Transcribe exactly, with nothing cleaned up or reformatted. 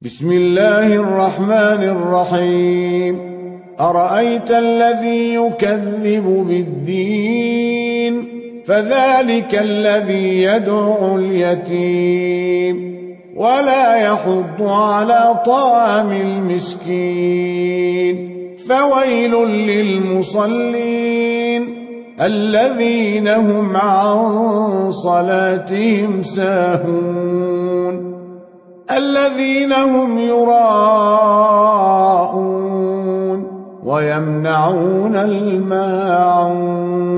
بسم الله الرحمن الرحيم أرأيت الذي يكذب بالدين فذلك الذي يدعو اليتيم ولا يحض على طعام المسكين فويل للمصلين الذين هم عن صلاتهم ساهون الذين هم يراءون ويمنعون الماعون